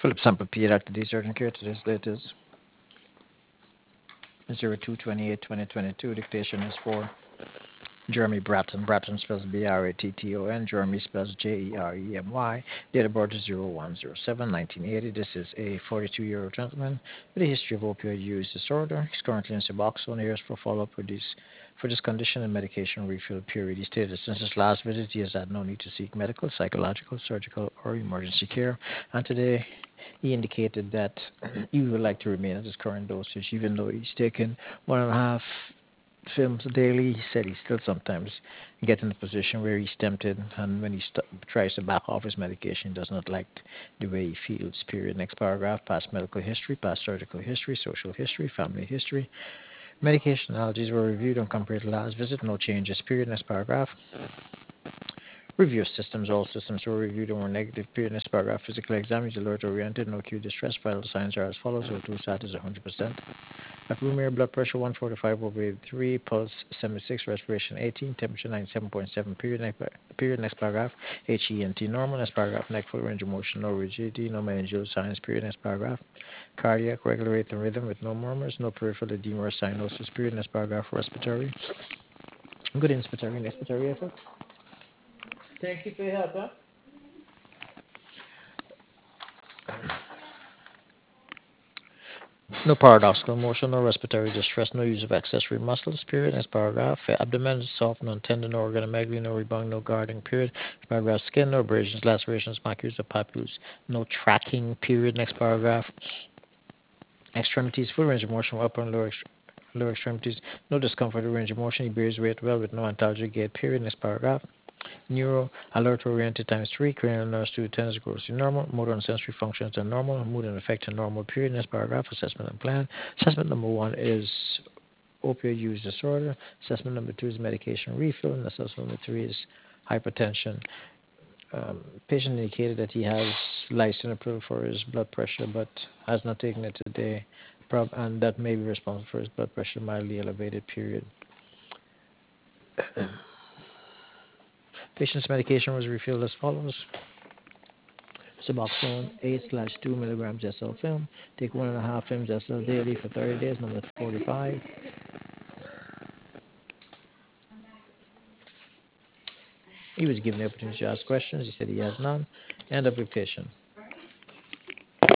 Philip Sample P. Dr. D. Surgeon Care. Today's date is 02/28/2022. Dictation is for Jeremy Bratton. Bratton spells Bratton. Jeremy spells Jeremy. Date of birth is 01/07/1980. This is a 42-year-old gentleman with a history of opioid use disorder. He's currently in Suboxone. Here's for follow-up for this condition and medication refill period. He stated that since his last visit, he has had no need to seek medical, psychological, surgical, or emergency care. And today, he indicated that he would like to remain at his current dosage, even though he's taken 1.5 films daily. He said he still sometimes gets in a position where he's tempted, and when he tries to back off his medication, he does not like the way he feels. Period. Next paragraph: past medical history, past surgical history, social history, family history. Medication allergies were reviewed and compared to last visit. No changes. Period. Next paragraph: review of systems. All systems were reviewed and were negative. Period. Next paragraph: physical exam is alert oriented. No acute distress. Vital signs are as follows: O2 sat is 100%. At room air, blood pressure 145/3, pulse 76, respiration 18, temperature 97.7. Period. Next paragraph. HENT normal. Next paragraph. Neck full range of motion, no rigidity, no meningeal signs. Period. Next paragraph. Cardiac regular rate and rhythm with no murmurs, no peripheral edema or cyanosis. Period. Next paragraph. Respiratory. Good inspiratory effort. Thank you for your help, huh? No paradoxical motion, no respiratory distress, no use of accessory muscles, period. Next paragraph. Abdomen is soft, no tendon, no organomegaly, no rebound, no guarding, period. Next paragraph. Skin, no abrasions, lacerations, macules, or papules, no tracking, period. Next paragraph. Extremities, full range of motion, upper and lower extremities, no discomfort or range of motion. He bears weight well with no antalgic gait, period. Next paragraph. Neuro, alert oriented times 3, cranial nerves 2 10 grossly normal, motor and sensory functions are normal, mood and affect are normal, period. Next paragraph, assessment and plan. Assessment number 1 is opioid use disorder. Assessment number 2 is medication refill, and assessment number 3 is hypertension. Patient indicated that he has lisinopril for his blood pressure, but has not taken it today, and that may be responsible for his blood pressure mildly elevated, period. Patient's medication was refilled as follows: Suboxone 8/2 milligrams SL film. Take 1.5 films SL daily for 30 days. Number 45. He was given the opportunity to ask questions. He said he has none. End of your patient.